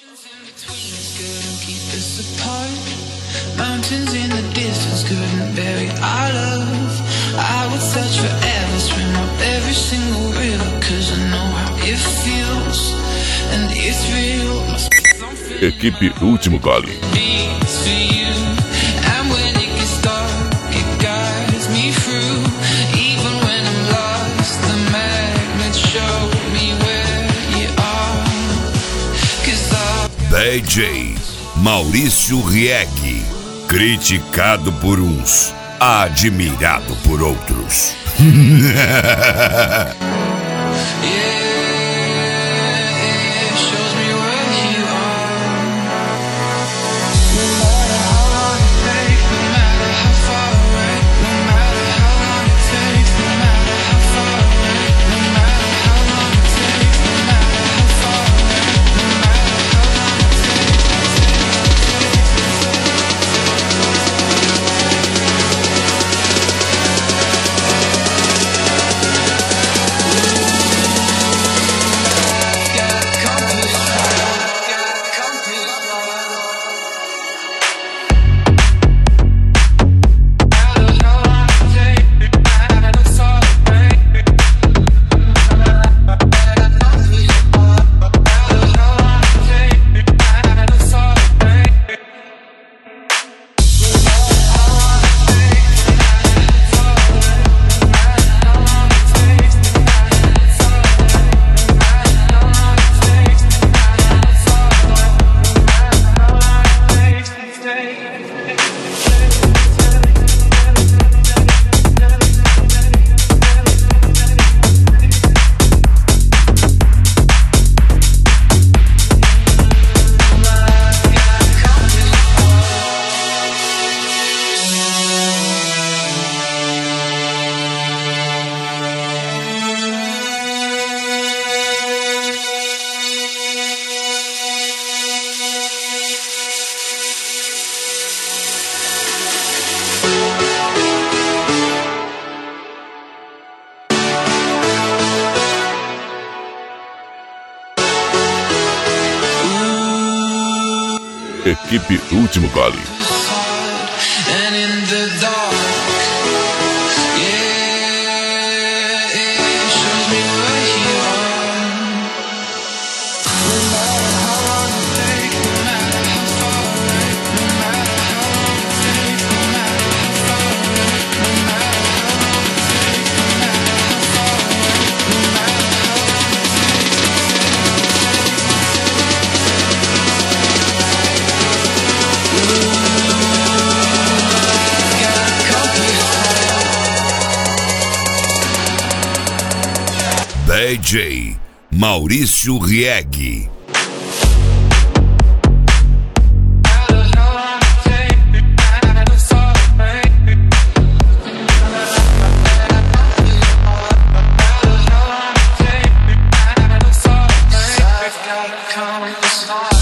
Mountains in the distance couldn't bury our love. I would search forever, swim up every single river, 'cause I know how it feels, and it's real. Must be something Equipe Último Gole. beats for you. And when it gets dark, it guides me through. Even when I'm lost, the magnets show me where you are. 'Cause DJ Maurício Rieg, criticado por uns, admirado por outros. it shows me where you are. No matter how long it takes, no matter how far away, no matter how long it takes, no matter how far away, no matter how long it takes, no matter how far away, no matter how long it Equipe Último Gole. and in the dark, yeah, it shows me where you are. No matter how long it takes, no matter how far away, no matter how long it takes, no matter how far away, no matter how long it takes, no matter how far away, no matter how long it DJ Maurício Rieg. takes.